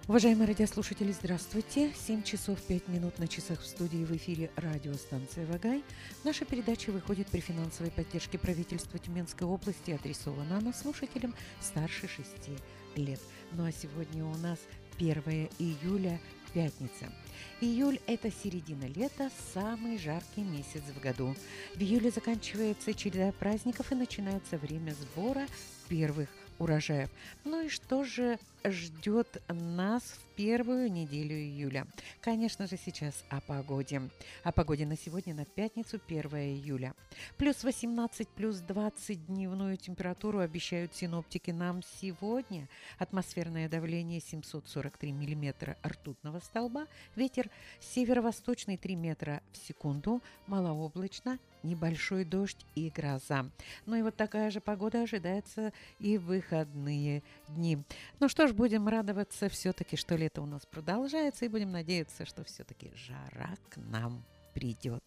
Уважаемые радиослушатели, здравствуйте. 7 часов 5 минут на часах в студии, в эфире радиостанция «Вагай». Наша передача выходит при финансовой поддержке правительства Тюменской области, адресована она слушателям старше 6 лет. Ну а сегодня у нас 1 июля, пятница. Июль – это середина лета, самый жаркий месяц в году. В июле заканчивается череда праздников и начинается время сбора первых урожаев. Ну и что же ждет нас в первую неделю июля? Конечно же, сейчас о погоде. О погоде на сегодня, на пятницу, 1 июля. Плюс 18, плюс 20 дневную температуру обещают синоптики нам сегодня. Атмосферное давление 743 миллиметра ртутного столба. Ветер северо-восточный 3 метра в секунду. Малооблачно, небольшой дождь и гроза. Ну и вот такая же погода ожидается и в выходные дни. Ну что ж, будем радоваться все-таки, что лето у нас продолжается, и будем надеяться, что все-таки жара к нам придет.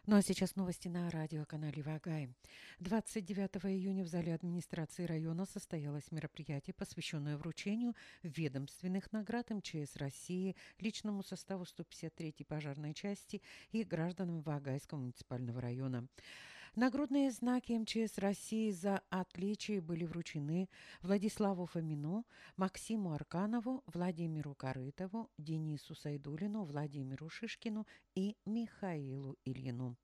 Ну а сейчас новости на радиоканале Вагай. 29 июня в зале администрации района состоялось мероприятие, посвященное вручению ведомственных наград МЧС России, личному составу 153-й пожарной части и гражданам Вагайского муниципального района. Нагрудные знаки МЧС России за отличие были вручены Владиславу Фомину, Максиму Арканову, Владимиру Корытову, Денису Сайдулину, Владимиру Шишкину и Михаилу Ильину.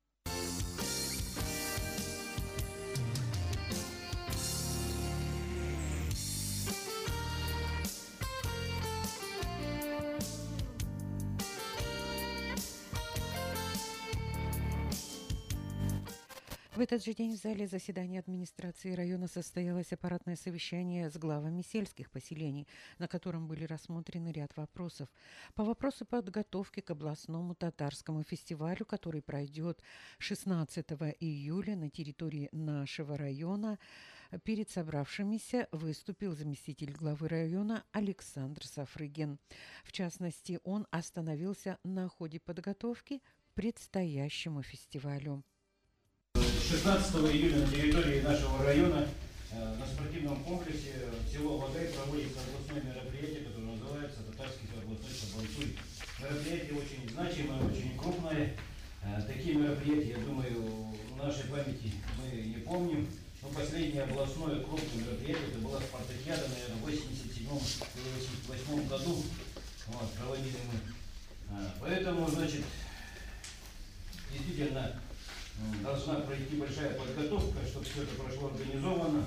В этот же день в зале заседания администрации района состоялось аппаратное совещание с главами сельских поселений, на котором были рассмотрены ряд вопросов. По вопросу подготовки к областному татарскому фестивалю, который пройдет 16 июля на территории нашего района, перед собравшимися выступил заместитель главы района Александр Сафрыгин. В частности, он остановился на ходе подготовки к предстоящему фестивалю. 16 июля на территории нашего района на спортивном комплексе село Вагай проводится областное мероприятие, которое называется Татарский областной Сабантуй. Мероприятие очень значимое, очень крупное. Такие мероприятия, я думаю, в нашей памяти мы не помним. Но последнее областное крупное мероприятие, это была спартакиада, наверное, в 87-88 году. Вот, проводили мы. Поэтому, значит, действительно, должна пройти большая подготовка, чтобы все это прошло организованно.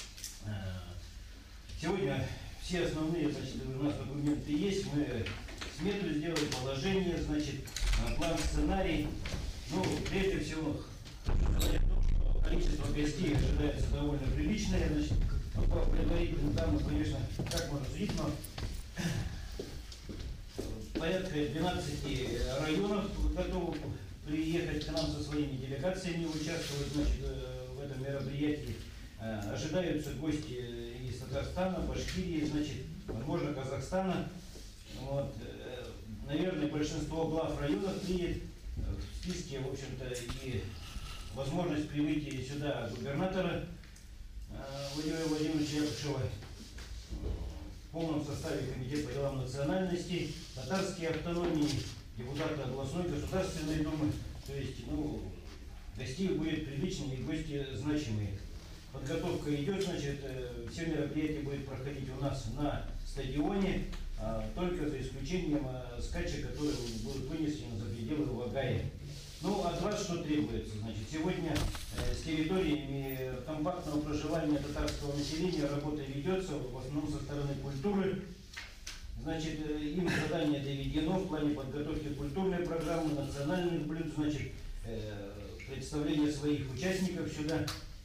Сегодня все основные, значит, у нас документы есть. Мы смету сделали, положение, значит, план, сценарий. Ну, прежде всего, количество гостей ожидается довольно приличное. Значит, по предварительным данным, конечно, как можно судить, но порядка 12 районов готовы приехать к нам со своими делегациями, участвовать, значит, в этом мероприятии. Ожидаются гости из Татарстана, Башкирии, значит, возможно, Казахстана. Вот. Наверное, большинство глав районов приедет. В списке, в общем-то, и возможность прибытия сюда губернатора Владимира Владимировича Якушева в полном составе Комитета по делам национальностей, татарские автономии, депутаты областной государственной думы. То есть, ну, гостей будет прилично и гости значимые. Подготовка идет, значит, все мероприятия будут проходить у нас на стадионе, только за исключением скачек, которые будут вынесены за пределы Вагая. Ну, от вас что требуется? Значит, сегодня с территориями компактного проживания татарского населения работа ведется, в основном со стороны культуры. Значит, им задание доведено в плане подготовки культурной программы, национальных блюд, значит, представление своих участников сюда.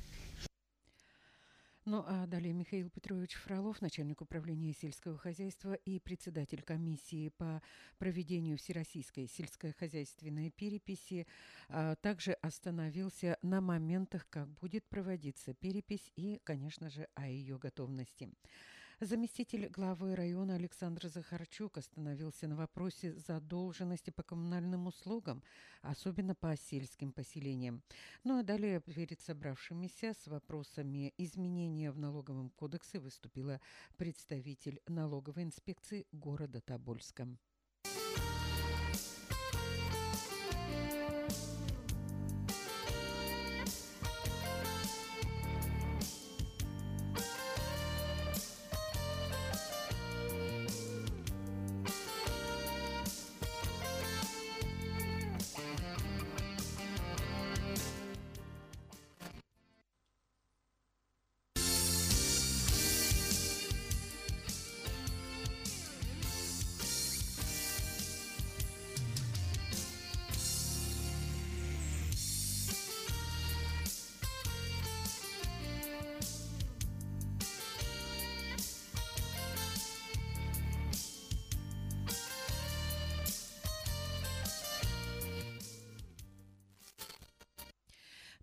Ну а далее Михаил Петрович Фролов, начальник управления сельского хозяйства и председатель комиссии по проведению всероссийской сельскохозяйственной переписи, также остановился на моментах, как будет проводиться перепись и, конечно же, о ее готовности. Заместитель главы района Александр Захарчук остановился на вопросе задолженности по коммунальным услугам, особенно по сельским поселениям. Ну а далее перед собравшимися с вопросами изменения в налоговом кодексе выступила представитель налоговой инспекции города Тобольска.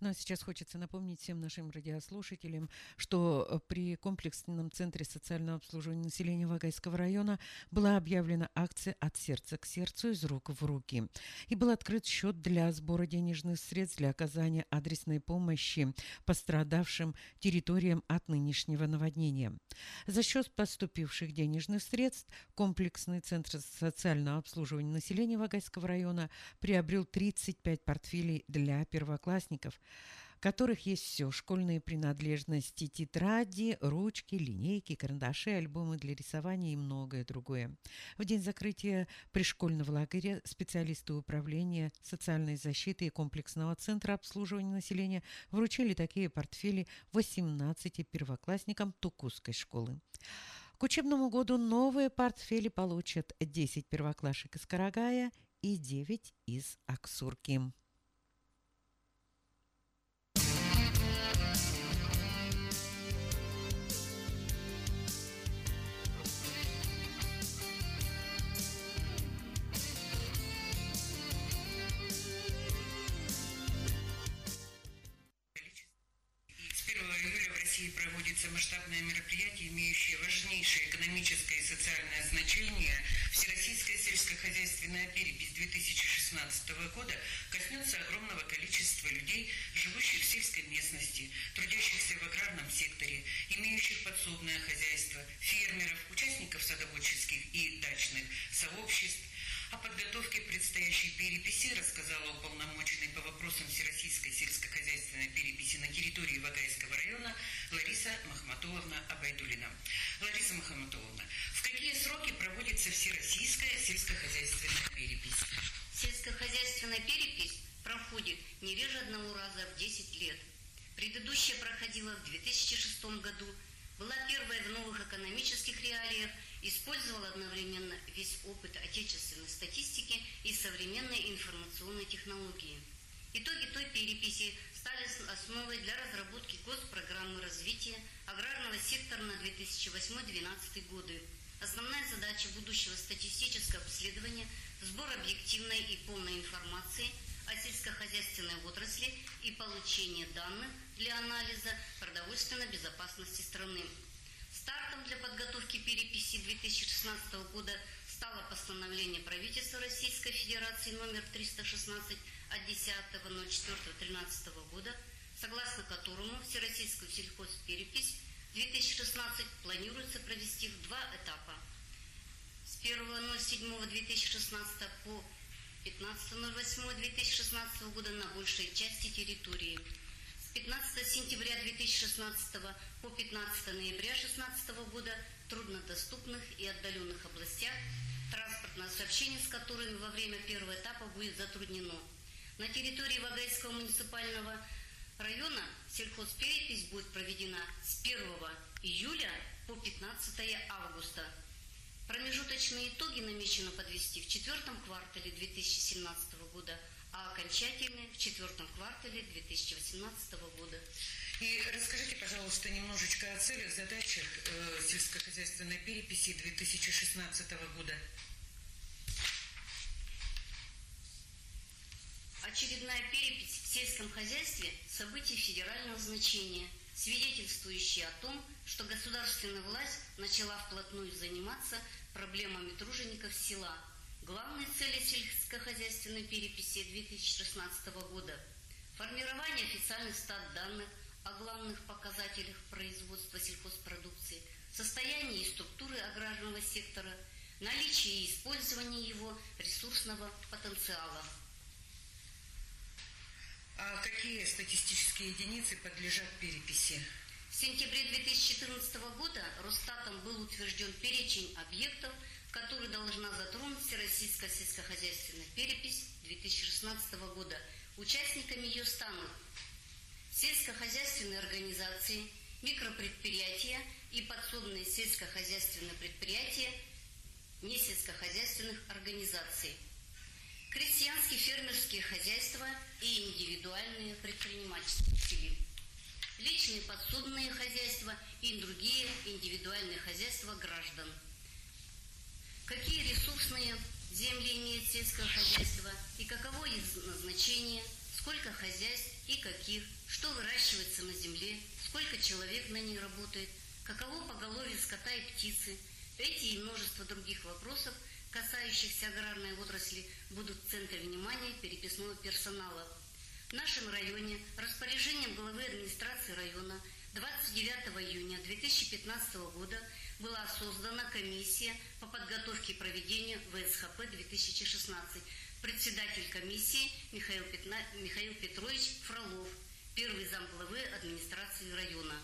Ну а сейчас хочется напомнить всем нашим радиослушателям, что при комплексном центре социального обслуживания населения Вагайского района была объявлена акция «От сердца к сердцу, из рук в руки». И был открыт счет для сбора денежных средств для оказания адресной помощи пострадавшим территориям от нынешнего наводнения. За счет поступивших денежных средств комплексный центр социального обслуживания населения Вагайского района приобрел 35 портфелей для первоклассников, в которых есть все: школьные принадлежности, тетради, ручки, линейки, карандаши, альбомы для рисования и многое другое. В день закрытия пришкольного лагеря специалисты управления социальной защиты и комплексного центра обслуживания населения вручили такие портфели 18 первоклассникам Тукусской школы. К учебному году новые портфели получат 10 первоклашек из Карагая и 9 из Аксурки. Проводится масштабное мероприятие, имеющее важнейшее экономическое и социальное значение. Всероссийская сельскохозяйственная перепись 2016 года коснется огромного количества людей, живущих в сельской местности, трудящихся в аграрном секторе, имеющих подсобное хозяйство, фермеров, участников садоводческих и дачных сообществ. О подготовке предстоящей переписи рассказала уполномоченный по вопросам Всероссийской сельскохозяйственной переписи на территории Вагайского района Лариса Махматулловна Абайдулина. Лариса Махматулловна, в какие сроки проводится Всероссийская сельскохозяйственная перепись? Сельскохозяйственная перепись проходит не реже одного раза в 10 лет. Предыдущая проходила в 2006 году, была первой в новых экономических реалиях, использовала одновременно весь опыт отечественной статистики и современной информационной технологии. Итоги той переписи стали основой для разработки госпрограммы развития аграрного сектора на 2008-2012 годы. Основная задача будущего статистического обследования – сбор объективной и полной информации о сельскохозяйственной отрасли и получение данных для анализа продовольственной безопасности страны. Стартом для подготовки переписи 2016 года стало постановление правительства Российской Федерации номер 316 от 10.04.13 года, согласно которому Всероссийскую сельхозперепись 2016 планируется провести в два этапа. С 1.07.2016 по 15.08.2016 года на большей части территории. С 15 сентября 2016 по 15 ноября 2016 года в труднодоступных и отдаленных областях, транспортное сообщение с которыми во время первого этапа будет затруднено. На территории Вагайского муниципального района сельхозперепись будет проведена с 1 июля по 15 августа. Промежуточные итоги намечено подвести в четвертом квартале 2017 года, а окончательные в четвертом квартале 2018 года. И расскажите, пожалуйста, немножечко о целях, задачах сельскохозяйственной переписи 2016 года. Очередная перепись в сельском хозяйстве – событие федерального значения, свидетельствующее о том, что государственная власть начала вплотную заниматься проблемами тружеников села. Главные цели сельскохозяйственной переписи 2016 года – формирование официальных стат данных о главных показателях производства сельхозпродукции, состоянии и структуры аграрного сектора, наличие и использование его ресурсного потенциала. А какие статистические единицы подлежат переписи? В сентябре 2014 года Росстатом был утвержден перечень объектов, который должна затронуть Всероссийская сельскохозяйственная перепись 2016 года. Участниками ее станут сельскохозяйственные организации, микропредприятия и подсобные сельскохозяйственные предприятия несельскохозяйственных организаций, крестьянские фермерские хозяйства и индивидуальные предприниматели, личные подсобные хозяйства и другие индивидуальные хозяйства граждан. Какие ресурсные земли имеет сельское хозяйство и каково их назначение, сколько хозяйств и каких, что выращивается на земле, сколько человек на ней работает, каково поголовье скота и птицы. Эти и множество других вопросов, касающихся аграрной отрасли, будут в центре внимания переписного персонала. В нашем районе распоряжением главы администрации района 29 июня 2015 года была создана комиссия по подготовке и проведению ВСХП-2016. Председатель комиссии Михаил Петрович Фролов, первый замглавы администрации района.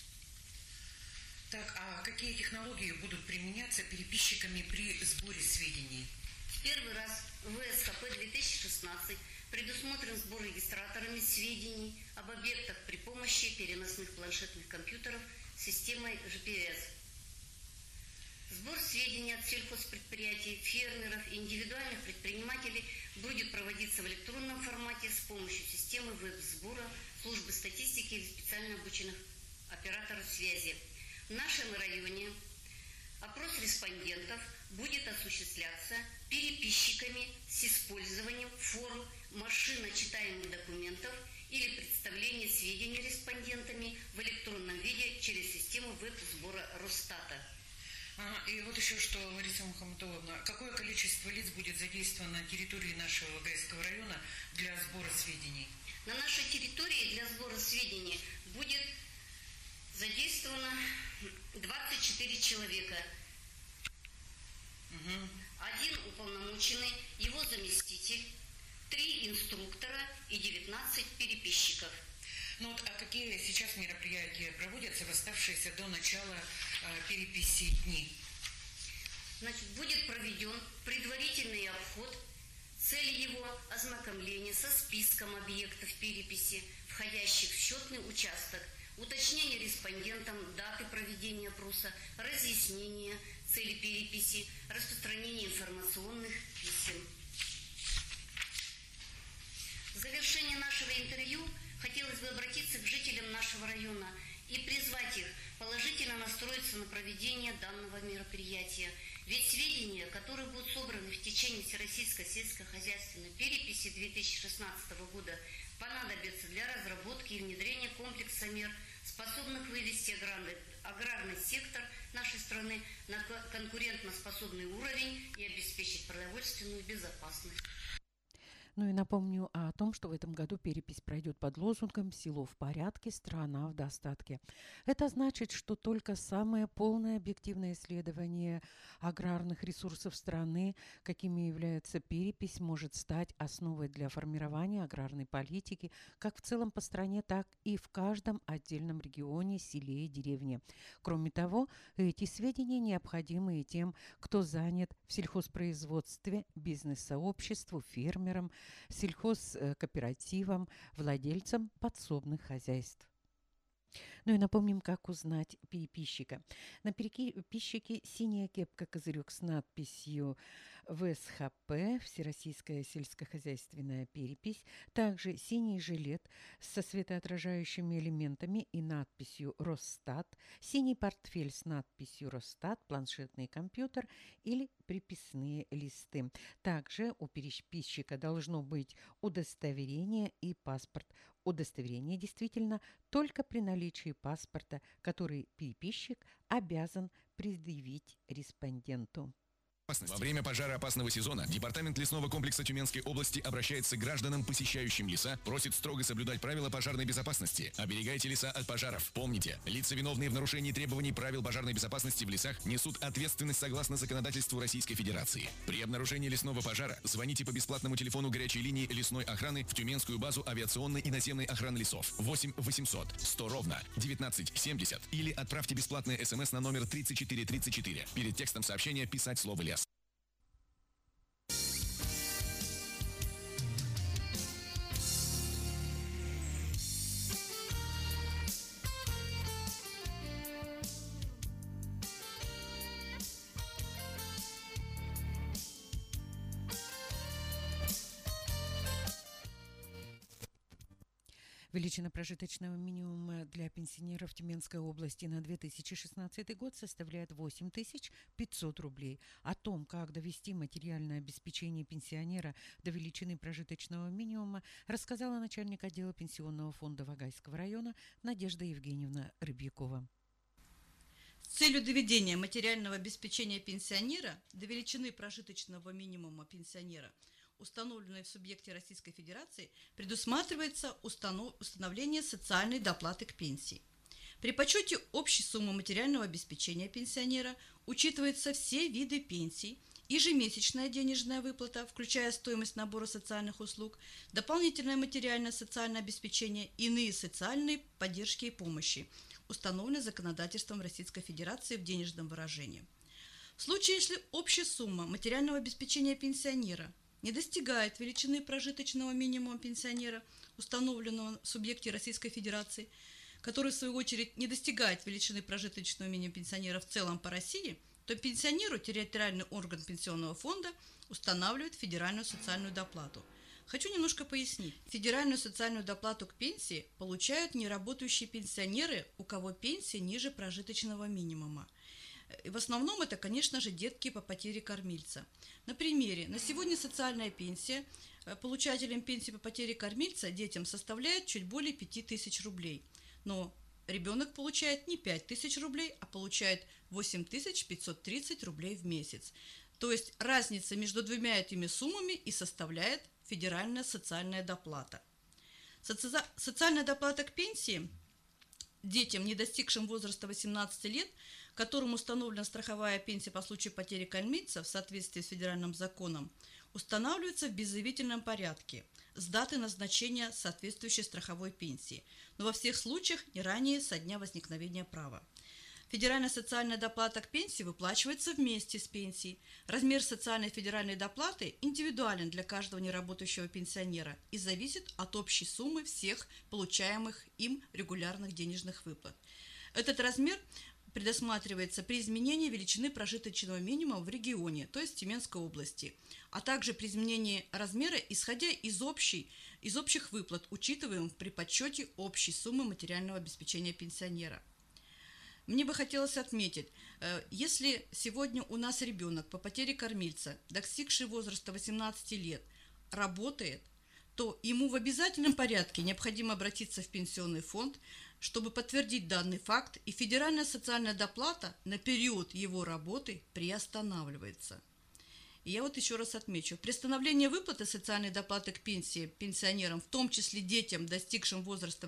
Так, а какие технологии будут применяться переписчиками при сборе сведений? В первый раз в ВСХП-2016 предусмотрен сбор регистраторами сведений об объектах при помощи переносных планшетных компьютеров с системой GPS. Сбор сведений от сельхозпредприятий, фермеров и индивидуальных предпринимателей будет проводиться в электронном формате с помощью системы веб-сбора, службы статистики или специально обученных операторов связи. В нашем районе опрос респондентов будет осуществляться переписчиками с использованием форм машиночитаемых документов или представления сведений респондентами в электронном виде через систему веб-сбора Росстата. И вот еще что, Лариса Мухаммадовна, какое количество лиц будет задействовано на территории нашего Вагайского района для сбора сведений? На нашей территории для сбора сведений будет задействовано 24 человека. Один уполномоченный, его заместитель, 3 инструктора и 19 переписчиков. Ну вот, а какие сейчас мероприятия проводятся в оставшиеся до начала переписи дни? Значит, будет проведен предварительный обход. Цель его – ознакомление со списком объектов переписи, входящих в счетный участок, уточнение респондентам даты проведения опроса, разъяснение цели переписи, распространение информационных писем. В завершение нашего интервью хотелось бы обратиться к жителям нашего района и призвать их положительно настроиться на проведение данного мероприятия. Ведь сведения, которые будут собраны в течение Всероссийской сельскохозяйственной переписи 2016 года, понадобятся для разработки и внедрения комплекса мер, способных вывести аграрный сектор нашей страны на конкурентоспособный уровень и обеспечить продовольственную безопасность. Ну и напомню о том, что в этом году перепись пройдет под лозунгом «Село в порядке, страна в достатке». Это значит, что только самое полное объективное исследование аграрных ресурсов страны, какими является перепись, может стать основой для формирования аграрной политики как в целом по стране, так и в каждом отдельном регионе, селе и деревне. Кроме того, эти сведения необходимы и тем, кто занят в сельхозпроизводстве, бизнес-сообществу, фермерам, сельхозкооперативам, владельцам подсобных хозяйств. Ну и напомним, как узнать переписчика. На переписчике синяя кепка козырек с надписью ВСХП, Всероссийская сельскохозяйственная перепись, также синий жилет со светоотражающими элементами и надписью Росстат, синий портфель с надписью Росстат, планшетный компьютер или приписные листы. Также у переписчика должно быть удостоверение и паспорт. Удостоверение действительно только при наличии паспорта, который переписчик обязан предъявить респонденту. Во время пожароопасного сезона Департамент лесного комплекса Тюменской области обращается к гражданам, посещающим леса, просит строго соблюдать правила пожарной безопасности. Оберегайте леса от пожаров. Помните, лица, виновные в нарушении требований правил пожарной безопасности в лесах, несут ответственность согласно законодательству Российской Федерации. При обнаружении лесного пожара звоните по бесплатному телефону горячей линии лесной охраны в Тюменскую базу авиационной и наземной охраны лесов 8 800 100 ровно 1970 или отправьте бесплатный СМС на номер 3434. Перед текстом сообщения писать слово «лес». В Величина прожиточного минимума для пенсионеров Тюменской области на 2016 год составляет 8500 рублей. О том, как довести материальное обеспечение пенсионера до величины прожиточного минимума, рассказала начальник отдела пенсионного фонда Вагайского района Надежда Евгеньевна Рыбьякова. С целью доведения материального обеспечения пенсионера до величины прожиточного минимума пенсионера, установленной в субъекте Российской Федерации, предусматривается установление социальной доплаты к пенсии. При подсчете общей суммы материального обеспечения пенсионера учитываются все виды пенсий, ежемесячная денежная выплата, включая стоимость набора социальных услуг, дополнительное материальное социальное обеспечение, иные социальные поддержки и помощи, установленные законодательством Российской Федерации в денежном выражении. В случае, если общая сумма материального обеспечения пенсионера не достигает величины прожиточного минимума пенсионера, установленного в субъекте Российской Федерации, который, в свою очередь, не достигает величины прожиточного минимума пенсионера в целом по России, то пенсионеру территориальный орган пенсионного фонда устанавливает федеральную социальную доплату. Хочу немножко пояснить. Федеральную социальную доплату к пенсии получают неработающие пенсионеры, у кого пенсия ниже прожиточного минимума. И в основном это, конечно же, детки по потере кормильца. На примере, на сегодня социальная пенсия получателям пенсии по потере кормильца детям составляет чуть более 5000 рублей. Но ребенок получает не 5000 рублей, а получает 8530 рублей в месяц. То есть разница между двумя этими суммами и составляет федеральная социальная доплата. Социальная доплата к пенсии детям, не достигшим возраста 18 лет, которым установлена страховая пенсия по случаю потери кормильца в соответствии с федеральным законом, устанавливается в беззаявительном порядке с даты назначения соответствующей страховой пенсии, но во всех случаях не ранее со дня возникновения права. Федеральная социальная доплата к пенсии выплачивается вместе с пенсией. Размер социальной федеральной доплаты индивидуален для каждого неработающего пенсионера и зависит от общей суммы всех получаемых им регулярных денежных выплат. Этот размер предусматривается при изменении величины прожиточного минимума в регионе, то есть Тюменской области, а также при изменении размера, исходя из общих выплат, учитываемых при подсчете общей суммы материального обеспечения пенсионера. Мне бы хотелось отметить, если сегодня у нас ребенок по потере кормильца, достигший возраста 18 лет, работает, то ему в обязательном порядке необходимо обратиться в пенсионный фонд, чтобы подтвердить данный факт, и федеральная социальная доплата на период его работы приостанавливается. И я вот еще раз отмечу, приостановление выплаты социальной доплаты к пенсии пенсионерам, в том числе детям, не достигшим возраста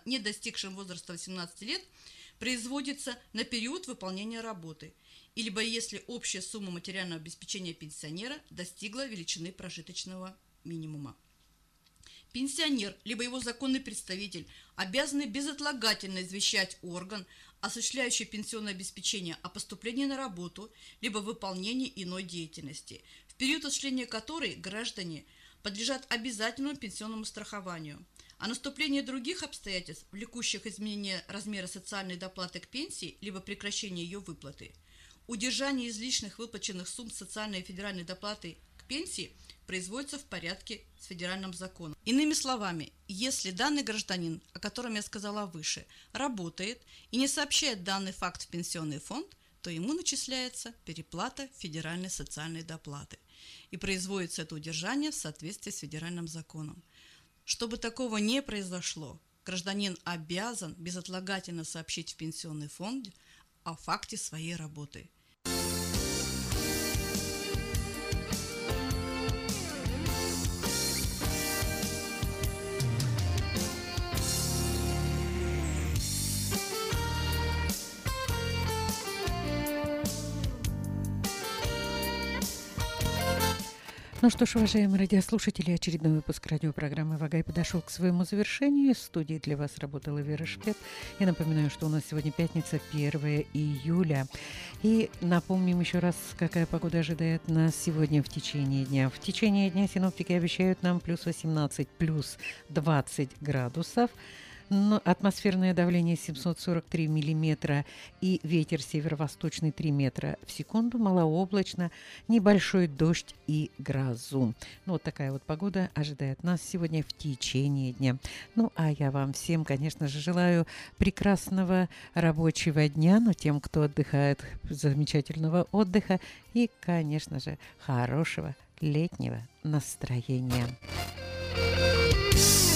18 лет, производится на период выполнения работы, либо если общая сумма материального обеспечения пенсионера достигла величины прожиточного минимума. Пенсионер, либо его законный представитель обязаны безотлагательно извещать орган, осуществляющий пенсионное обеспечение, о поступлении на работу, либо выполнении иной деятельности, в период осуществления которой граждане подлежат обязательному пенсионному страхованию. О наступлении других обстоятельств, влекущих изменение размера социальной доплаты к пенсии, либо прекращение ее выплаты, удержание излишних выплаченных сумм социальной и федеральной доплаты к пенсии производится в порядке с федеральным законом. Иными словами, если данный гражданин, о котором я сказала выше, работает и не сообщает данный факт в пенсионный фонд, то ему начисляется переплата федеральной социальной доплаты и производится это удержание в соответствии с федеральным законом. Чтобы такого не произошло, гражданин обязан безотлагательно сообщить в пенсионный фонд о факте своей работы. Ну что ж, уважаемые радиослушатели, очередной выпуск радиопрограммы «Вагай» подошел к своему завершению. В студии для вас работала Вера Шпет. Я напоминаю, что у нас сегодня пятница, 1 июля. И напомним еще раз, какая погода ожидает нас сегодня в течение дня. В течение дня синоптики обещают нам плюс 18, плюс 20 градусов. Но атмосферное давление 743 миллиметра и ветер северо-восточный 3 метра в секунду, малооблачно, небольшой дождь и грозу. Ну, вот такая вот погода ожидает нас сегодня в течение дня. Ну, а я вам всем, конечно же, желаю прекрасного рабочего дня, но тем, кто отдыхает, замечательного отдыха и, конечно же, хорошего летнего настроения.